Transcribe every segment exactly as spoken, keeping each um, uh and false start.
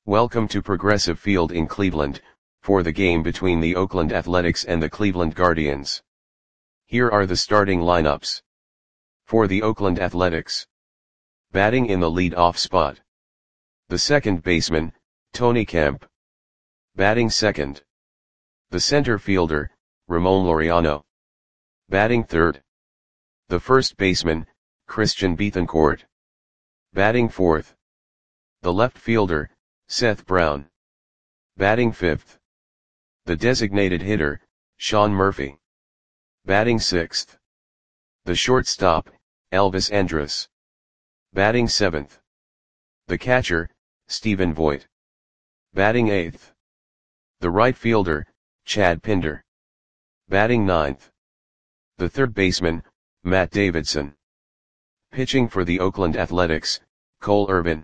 Welcome to Progressive Field in Cleveland, for the game between the Oakland Athletics and the Cleveland Guardians. Here are the starting lineups. For the Oakland Athletics. Batting in the lead-off spot. The second baseman, Tony Kemp. Batting second. The center fielder, Ramon Laureano. Batting third. The first baseman, Christian Bethancourt. Batting fourth. The left fielder, Seth Brown. Batting fifth. The designated hitter, Sean Murphy. Batting sixth. The shortstop, Elvis Andrus. Batting seventh. The catcher, Stephen Vogt. Batting eighth. The right fielder, Chad Pinder. Batting ninth. The third baseman, Matt Davidson. Pitching for the Oakland Athletics, Cole Irvin.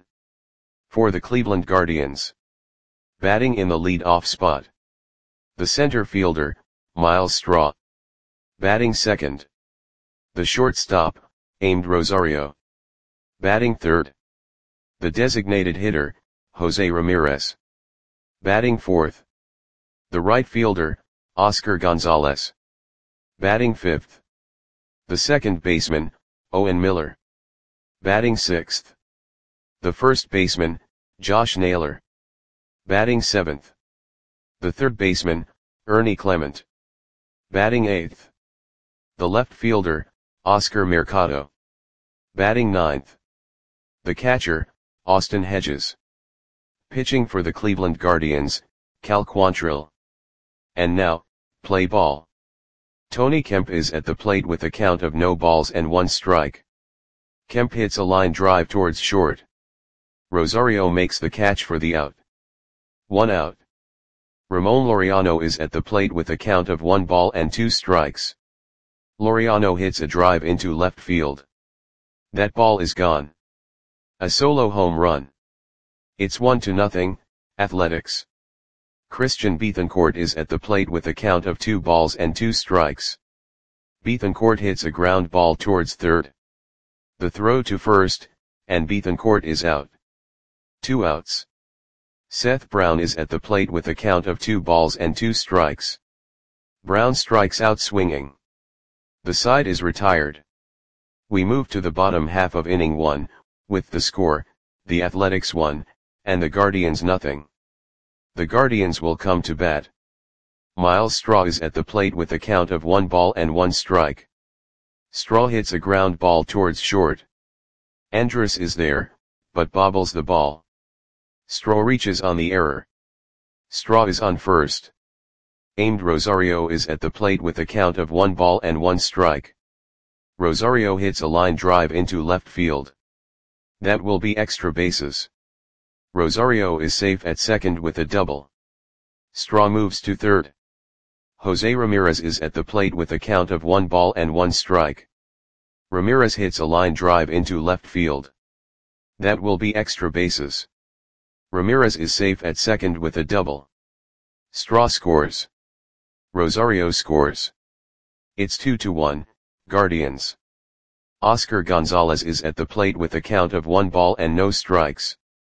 For the Cleveland Guardians. Batting in the lead-off spot. The center fielder, Myles Straw. Batting second. The shortstop, Amed Rosario. Batting third. The designated hitter, Jose Ramirez. Batting fourth. The right fielder, Oscar Gonzalez. Batting fifth. The second baseman, Owen Miller. Batting sixth. The first baseman, Josh Naylor. Batting seventh. The third baseman, Ernie Clement. Batting eighth. The left fielder, Oscar Mercado. Batting ninth. The catcher, Austin Hedges. Pitching for the Cleveland Guardians, Cal Quantrill. And now, play ball. Tony Kemp is at the plate with a count of no balls and one strike. Kemp hits a line drive towards short. Rosario makes the catch for the out. One out. Ramon Laureano is at the plate with a count of one ball and two strikes. Laureano hits a drive into left field. That ball is gone. A solo home run. It's one to nothing, Athletics. Christian Bethancourt is at the plate with a count of two balls and two strikes. Bethancourt hits a ground ball towards third. The throw to first, and Bethancourt is out. Two outs. Seth Brown is at the plate with a count of two balls and two strikes. Brown strikes out swinging. The side is retired. We move to the bottom half of inning one, with the score, the Athletics one, and the Guardians nothing. The Guardians will come to bat. Myles Straw is at the plate with a count of one ball and one strike. Straw hits a ground ball towards short. Andrus is there, but bobbles the ball. Straw reaches on the error. Straw is on first. Amed Rosario is at the plate with a count of one ball and one strike. Rosario hits a line drive into left field. That will be extra bases. Rosario is safe at second with a double. Straw moves to third. Jose Ramirez is at the plate with a count of one ball and one strike. Ramirez hits a line drive into left field. That will be extra bases. Ramirez is safe at second with a double. Straw scores. Rosario scores. It's two to one, Guardians. Oscar Gonzalez is at the plate with a count of one ball and no strikes.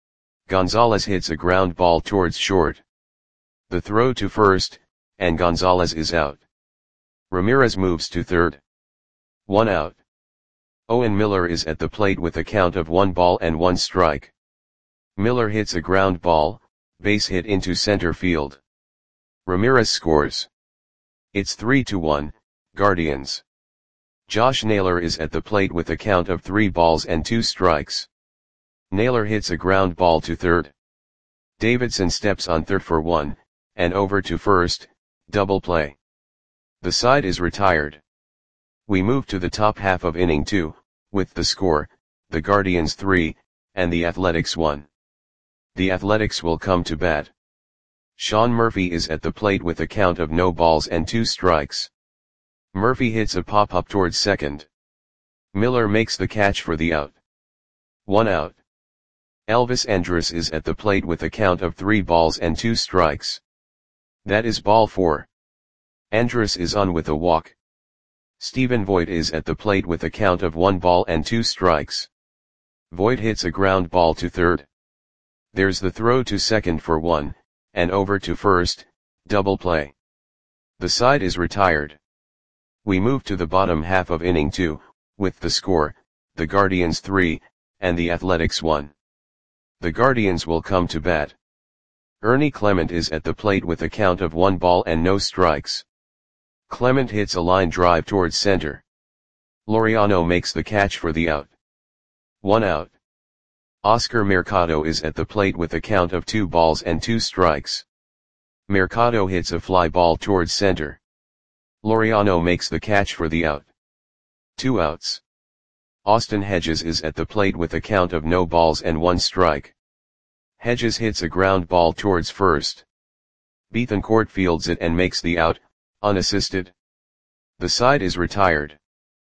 Gonzalez hits a ground ball towards short. The throw to first, and Gonzalez is out. Ramirez moves to third. One out. Owen Miller is at the plate with a count of one ball and one strike. Miller hits a ground ball, base hit into center field. Ramirez scores. It's three to one, Guardians. Josh Naylor is at the plate with a count of three balls and two strikes. Naylor hits a ground ball to third. Davidson steps on third for one, and over to first, double play. The side is retired. We move to the top half of inning two, with the score, the Guardians three, and the Athletics one. The Athletics will come to bat. Sean Murphy is at the plate with a count of no balls and two strikes. Murphy hits a pop-up towards second. Miller makes the catch for the out. One out. Elvis Andrus is at the plate with a count of three balls and two strikes. That is ball four. Andrus is on with a walk. Stephen Vogt is at the plate with a count of one ball and two strikes. Vogt hits a ground ball to third. There's the throw to second for one, and over to first, double play. The side is retired. We move to the bottom half of inning two, with the score, the Guardians three, and the Athletics one. The Guardians will come to bat. Ernie Clement is at the plate with a count of one ball and no strikes. Clement hits a line drive towards center. Laureano makes the catch for the out. One out. Oscar Mercado is at the plate with a count of two balls and two strikes. Mercado hits a fly ball towards center. Laureano makes the catch for the out. Two outs. Austin Hedges is at the plate with a count of no balls and one strike. Hedges hits a ground ball towards first. Bethancourt fields it and makes the out, unassisted. The side is retired.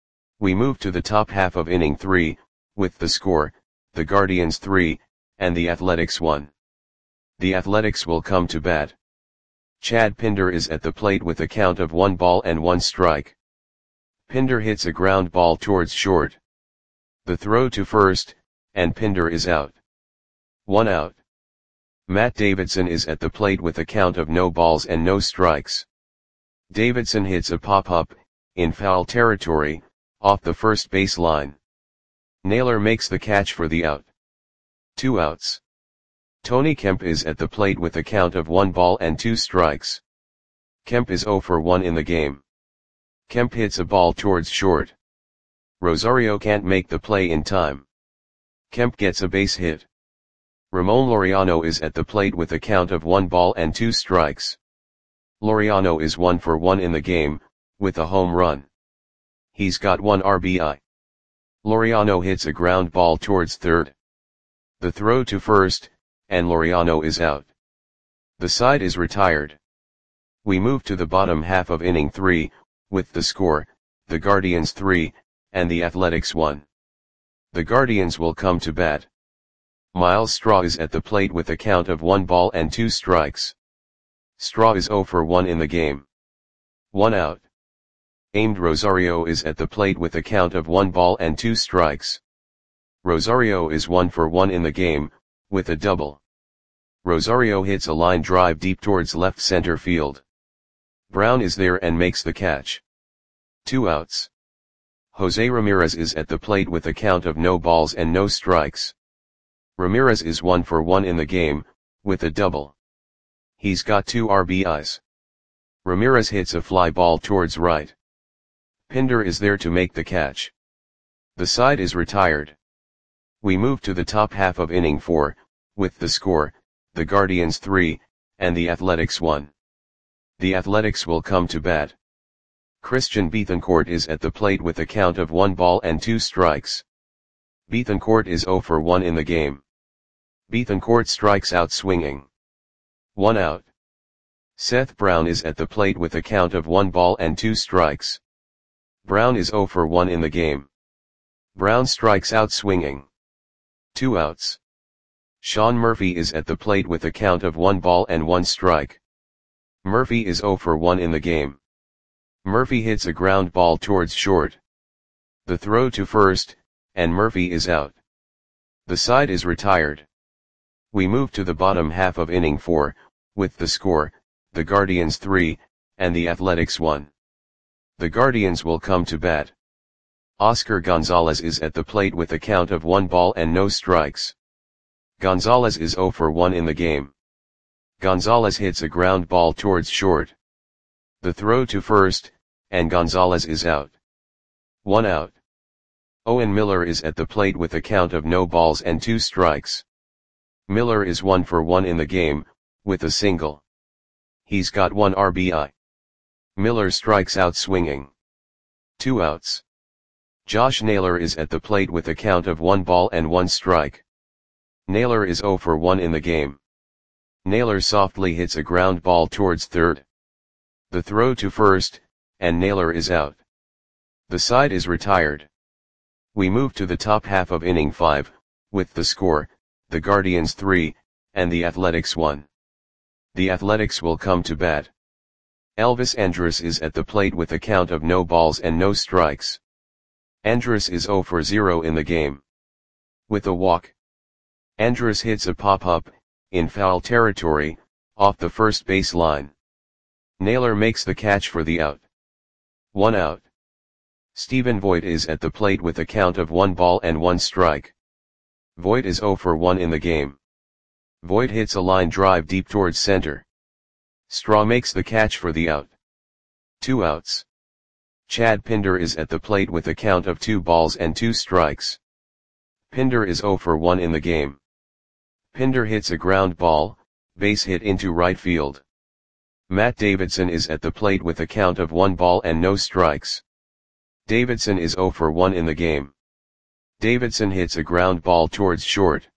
We move to the top half of inning three, with the score, the Guardians three, and the Athletics one. The Athletics will come to bat. Chad Pinder is at the plate with a count of one ball and one strike. Pinder hits a ground ball towards short. The throw to first, and Pinder is out. One out. Matt Davidson is at the plate with a count of no balls and no strikes. Davidson hits a pop-up, in foul territory, off the first base line. Naylor makes the catch for the out. Two outs. Tony Kemp is at the plate with a count of one ball and two strikes. Kemp is zero for one in the game. Kemp hits a ball towards short. Rosario can't make the play in time. Kemp gets a base hit. Ramon Laureano is at the plate with a count of one ball and two strikes. Laureano is one for one in the game, with a home run. He's got one R B I. Laureano hits a ground ball towards third. The throw to first, and Laureano is out. The side is retired. We move to the bottom half of inning three, with the score, the Guardians three, and the Athletics one. The Guardians will come to bat. Miles Straw is at the plate with a count of one ball and two strikes. Straw is zero for one in the game. One out. Aimed Rosario is at the plate with a count of one ball and two strikes. Rosario is one for one in the game, with a double. Rosario hits a line drive deep towards left center field. Brown is there and makes the catch. Two outs. Jose Ramirez is at the plate with a count of no balls and no strikes. Ramirez is one for one in the game, with a double. He's got two R B Is. Ramirez hits a fly ball towards right. Pinder is there to make the catch. The side is retired. We move to the top half of inning four, with the score, the Guardians three, and the Athletics one. The Athletics will come to bat. Christian Bethancourt is at the plate with a count of one ball and two strikes. Bethancourt is zero for one in the game. Bethancourt strikes out swinging. One out. Seth Brown is at the plate with a count of one ball and two strikes. Brown is zero for one in the game. Brown strikes out swinging. Two outs. Sean Murphy is at the plate with a count of one ball and one strike. Murphy is zero for one in the game. Murphy hits a ground ball towards short. The throw to first, and Murphy is out. The side is retired. We move to the bottom half of inning four, with the score, the Guardians three, and the Athletics one. The Guardians will come to bat. Oscar Gonzalez is at the plate with a count of one ball and no strikes. Gonzalez is zero for one in the game. Gonzalez hits a ground ball towards short. The throw to first, and Gonzalez is out. One out. Owen Miller is at the plate with a count of no balls and two strikes. Miller is one for one in the game, with a single. He's got one R B I. Miller strikes out swinging. Two outs. Josh Naylor is at the plate with a count of one ball and one strike. Naylor is zero for one in the game. Naylor softly hits a ground ball towards third. The throw to first, and Naylor is out. The side is retired. We move to the top half of inning five, with the score, the Guardians three, and the Athletics one. The Athletics will come to bat. Elvis Andrus is at the plate with a count of no balls and no strikes. Andrus is zero for zero in the game. With a walk. Andrus hits a pop-up, in foul territory, off the first base line. Naylor makes the catch for the out. One out. Stephen Vogt is at the plate with a count of one ball and one strike. Vogt is zero for one in the game. Vogt hits a line drive deep towards center. Straw makes the catch for the out. Two outs. Chad Pinder is at the plate with a count of two balls and two strikes. Pinder is zero for one in the game. Pinder hits a ground ball, base hit into right field. Matt Davidson is at the plate with a count of one ball and no strikes. Davidson is zero for one in the game. Davidson hits a ground ball towards short.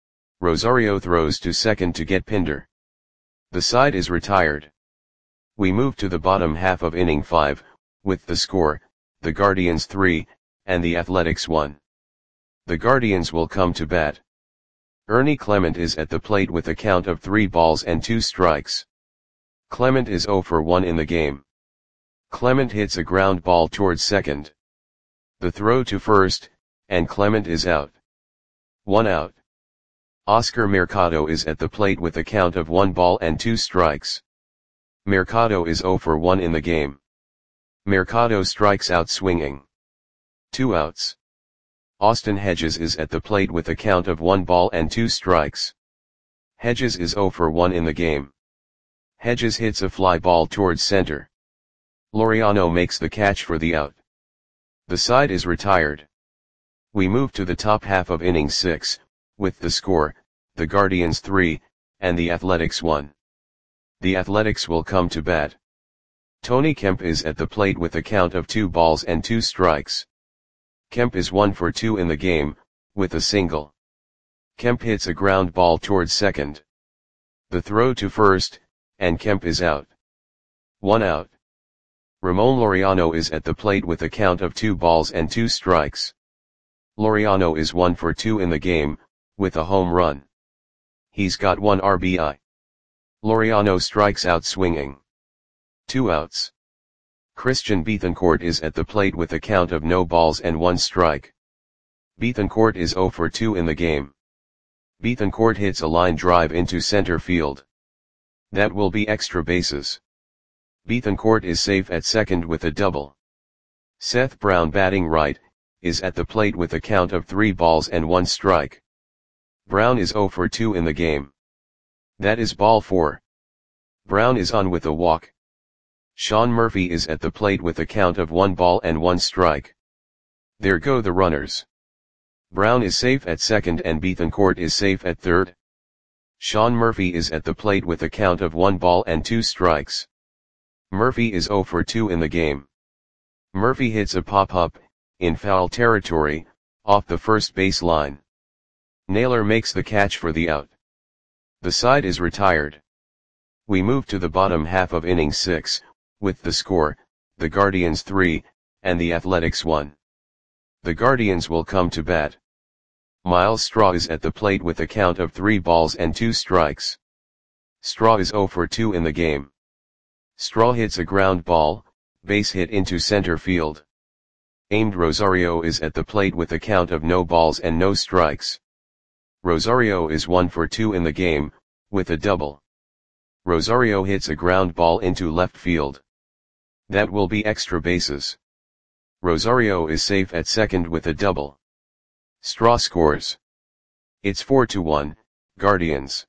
Rosario throws to second to get Pinder. The side is retired. We move to the bottom half of inning five, with the score, the Guardians three, and the Athletics one. The Guardians will come to bat. Ernie Clement is at the plate with a count of three balls and two strikes. Clement is zero for one in the game. Clement hits a ground ball towards second. The throw to first, and Clement is out. One out. Oscar Mercado is at the plate with a count of one ball and two strikes. Mercado is zero for one in the game. Mercado strikes out swinging. Two outs. Austin Hedges is at the plate with a count of one ball and two strikes. Hedges is zero for one in the game. Hedges hits a fly ball towards center. Laureano makes the catch for the out. The side is retired. We move to the top half of inning six, with the score, the Guardians three, and the Athletics one. The Athletics will come to bat. Tony Kemp is at the plate with a count of two balls and two strikes. Kemp is one for two in the game, with a single. Kemp hits a ground ball towards second. The throw to first, and Kemp is out. One out. Ramon Laureano is at the plate with a count of two balls and two strikes. Laureano is one for two in the game, with a home run. He's got one R B I. Laureano strikes out swinging. Two outs. Christian Bethancourt is at the plate with a count of no balls and one strike. Bethancourt is zero for two in the game. Bethancourt hits a line drive into center field. That will be extra bases. Bethancourt is safe at second with a double. Seth Brown, batting right, is at the plate with a count of three balls and one strike. Brown is zero for two in the game. That is ball four. Brown is on with a walk. Sean Murphy is at the plate with a count of one ball and one strike. There go the runners. Brown is safe at second and Bethancourt is safe at third. Sean Murphy is at the plate with a count of one ball and two strikes. Murphy is zero for two in the game. Murphy hits a pop-up, in foul territory, off the first base line. Naylor makes the catch for the out. The side is retired. We move to the bottom half of inning six, with the score, the Guardians three, and the Athletics one. The Guardians will come to bat. Miles Straw is at the plate with a count of three balls and two strikes. Straw is zero for two in the game. Straw hits a ground ball, base hit into center field. Aimed Rosario is at the plate with a count of no balls and no strikes. Rosario is one for two in the game, with a double. Rosario hits a ground ball into left field. That will be extra bases. Rosario is safe at second with a double. Straw scores. It's four to one, Guardians.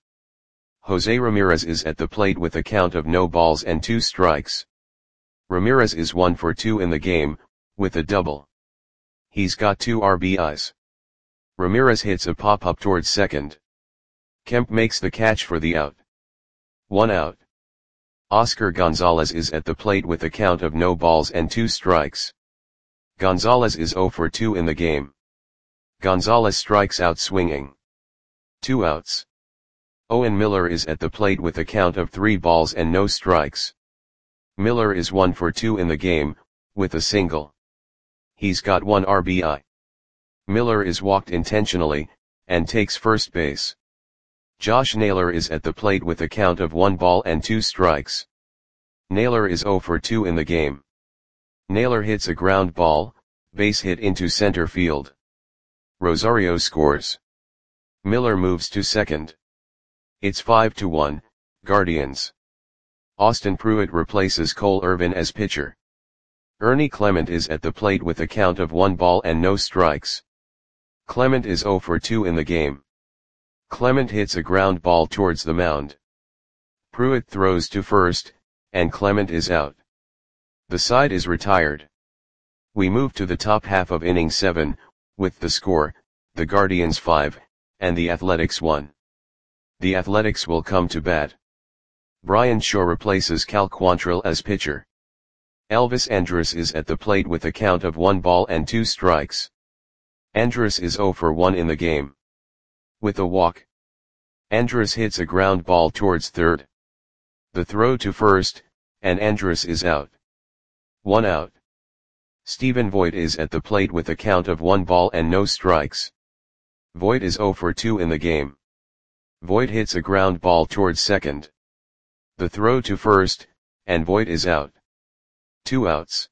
Jose Ramirez is at the plate with a count of no balls and two strikes. Ramirez is one for two in the game, with a double. He's got two R B Is. Ramirez hits a pop-up towards second. Kemp makes the catch for the out. One out. Oscar Gonzalez is at the plate with a count of no balls and two strikes. Gonzalez is zero for two in the game. Gonzalez strikes out swinging. Two outs. Owen Miller is at the plate with a count of three balls and no strikes. Miller is one for two in the game, with a single. He's got one R B I. Miller is walked intentionally, and takes first base. Josh Naylor is at the plate with a count of one ball and two strikes. Naylor is zero for two in the game. Naylor hits a ground ball, base hit into center field. Rosario scores. Miller moves to second. It's five to one, Guardians. Austin Pruitt replaces Cole Irvin as pitcher. Ernie Clement is at the plate with a count of one ball and no strikes. Clement is zero for two in the game. Clement hits a ground ball towards the mound. Pruitt throws to first, and Clement is out. The side is retired. We move to the top half of inning seven, with the score, the Guardians five, and the Athletics one. The Athletics will come to bat. Brian Shaw replaces Cal Quantrill as pitcher. Elvis Andrus is at the plate with a count of one ball and two strikes. Andrus is zero for one in the game. With a walk, Andrus hits a ground ball towards third. The throw to first, and Andrus is out. One out. Stephen Voigt is at the plate with a count of one ball and no strikes. Voigt is zero for two in the game. Voigt hits a ground ball towards second. The throw to first, and Voigt is out. Two outs.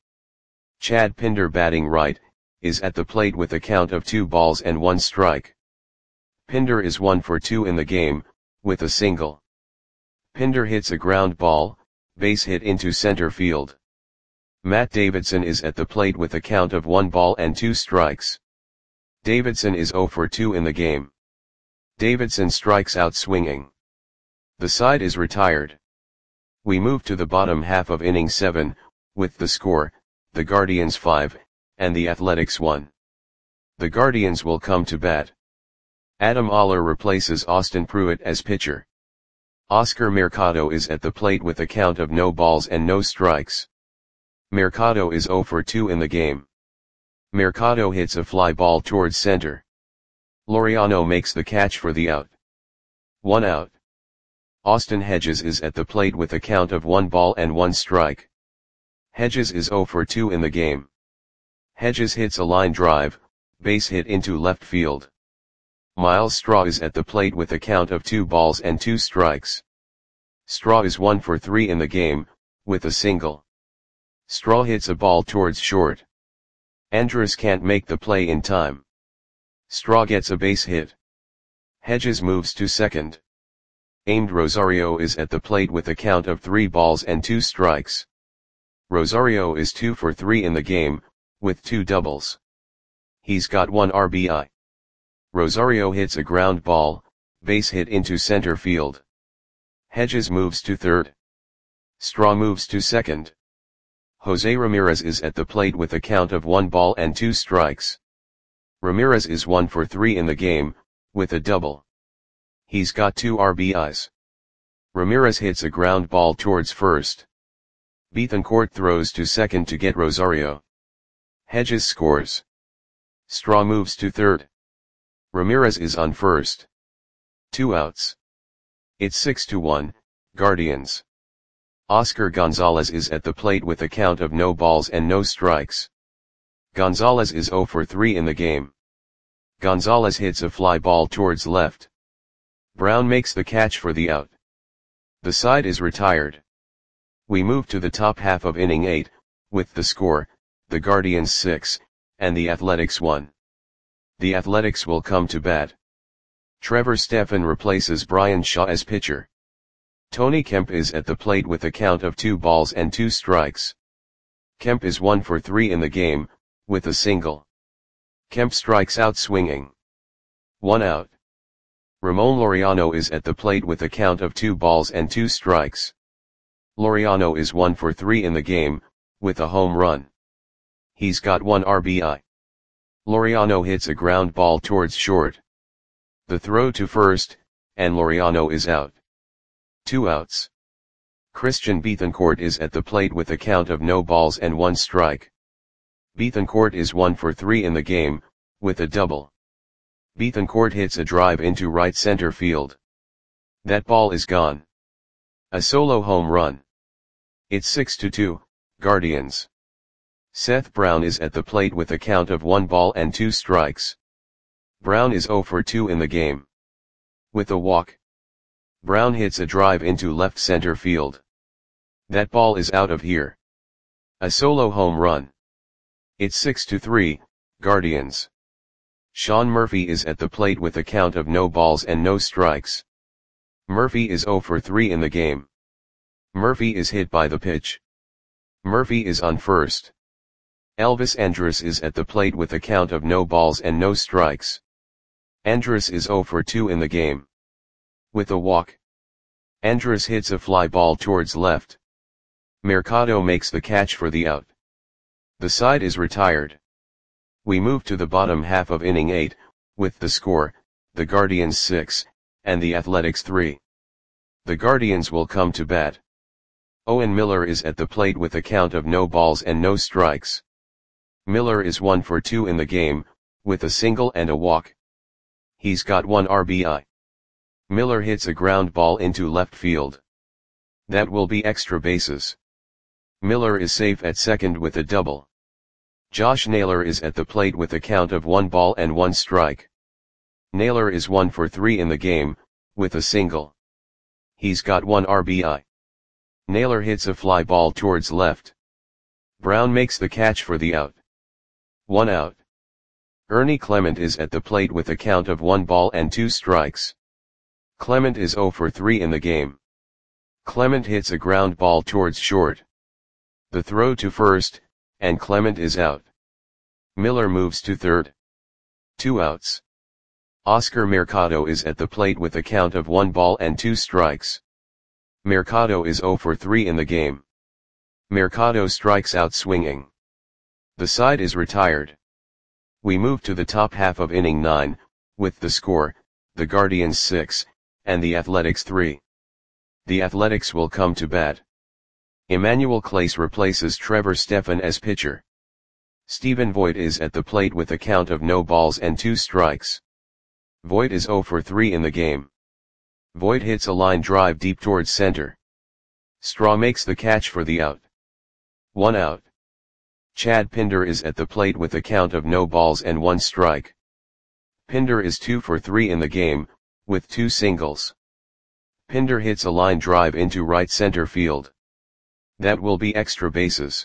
Chad Pinder, batting right, is at the plate with a count of two balls and one strike. Pinder is one for two in the game, with a single. Pinder hits a ground ball, base hit into center field. Matt Davidson is at the plate with a count of one ball and two strikes. Davidson is zero for two in the game. Davidson strikes out swinging. The side is retired. We move to the bottom half of inning seven, with the score, the Guardians five, and the Athletics one. The Guardians will come to bat. Adam Oller replaces Austin Pruitt as pitcher. Oscar Mercado is at the plate with a count of no balls and no strikes. Mercado is zero for two in the game. Mercado hits a fly ball towards center. Laureano makes the catch for the out. One out. Austin Hedges is at the plate with a count of one ball and one strike. Hedges is zero for two in the game. Hedges hits a line drive, base hit into left field. Miles Straw is at the plate with a count of two balls and two strikes. Straw is one for three in the game, with a single. Straw hits a ball towards short. Andrus can't make the play in time. Straw gets a base hit. Hedges moves to second. Aimed Rosario is at the plate with a count of three balls and two strikes. Rosario is two for three in the game, with two doubles. He's got one R B I. Rosario hits a ground ball, base hit into center field. Hedges moves to third. Straw moves to second. Jose Ramirez is at the plate with a count of one ball and two strikes. Ramirez is one for three in the game, with a double. He's got two R B Is. Ramirez hits a ground ball towards first. Bethancourt throws to second to get Rosario. Hedges scores. Straw moves to third. Ramirez is on first. Two outs. It's six to one, Guardians. Oscar Gonzalez is at the plate with a count of no balls and no strikes. Gonzalez is zero for three in the game. Gonzalez hits a fly ball towards left. Brown makes the catch for the out. The side is retired. We move to the top half of inning eight, with the score, the Guardians six, and the Athletics one. The Athletics will come to bat. Trevor Stephan replaces Brian Shaw as pitcher. Tony Kemp is at the plate with a count of two balls and two strikes. Kemp is one for three in the game, with a single. Kemp strikes out swinging. One out. Ramon Laureano is at the plate with a count of two balls and two strikes. Laureano is one for three in the game, with a home run. He's got one R B I. Laureano hits a ground ball towards short. The throw to first, and Laureano is out. Two outs. Christian Bethancourt is at the plate with a count of no balls and one strike. Bethancourt is one for three in the game, with a double. Bethancourt hits a drive into right center field. That ball is gone. A solo home run. It's six to two, Guardians. Seth Brown is at the plate with a count of one ball and two strikes. Brown is zero for two in the game. With a walk, Brown hits a drive into left center field. That ball is out of here. A solo home run. It's six to three, Guardians. Sean Murphy is at the plate with a count of no balls and no strikes. Murphy is zero for three in the game. Murphy is hit by the pitch. Murphy is on first. Elvis Andrus is at the plate with a count of no balls and no strikes. Andrus is zero for two in the game. With a walk. Andrus hits a fly ball towards left. Mercado makes the catch for the out. The side is retired. We move to the bottom half of inning eight, with the score, the Guardians six, and the Athletics three. The Guardians will come to bat. Owen Miller is at the plate with a count of no balls and no strikes. Miller is one for two in the game, with a single and a walk. He's got one R B I. Miller hits a ground ball into left field. That will be extra bases. Miller is safe at second with a double. Josh Naylor is at the plate with a count of one ball and one strike. Naylor is one for three in the game, with a single. He's got one R B I. Naylor hits a fly ball towards left. Brown makes the catch for the out. One out. Ernie Clement is at the plate with a count of one ball and two strikes. Clement is zero for three in the game. Clement hits a ground ball towards short. The throw to first, and Clement is out. Miller moves to third. Two outs. Oscar Mercado is at the plate with a count of one ball and two strikes. Mercado is zero for three in the game. Mercado strikes out swinging. The side is retired. We move to the top half of inning nine, with the score, the Guardians six, and the Athletics three. The Athletics will come to bat. Emmanuel Clase replaces Trevor Stephan as pitcher. Stephen Voigt is at the plate with a count of no balls and two strikes. Voigt is zero for three in the game. Voigt hits a line drive deep towards center. Straw makes the catch for the out. One out. Chad Pinder is at the plate with a count of no balls and one strike. Pinder is two for three in the game, with two singles. Pinder hits a line drive into right center field. That will be extra bases.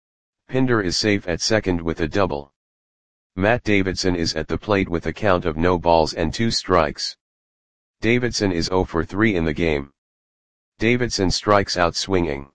Pinder is safe at second with a double. Matt Davidson is at the plate with a count of no balls and two strikes. Davidson is zero for three in the game. Davidson strikes out swinging.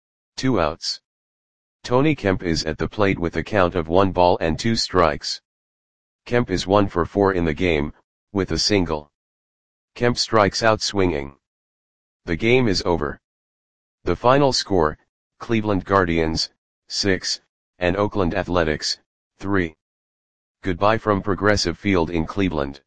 Two outs. Tony Kemp is at the plate with a count of one ball and two strikes. Kemp is one for four in the game, with a single. Kemp strikes out swinging. The game is over. The final score, Cleveland Guardians, six, and Oakland Athletics, three. Goodbye from Progressive Field in Cleveland.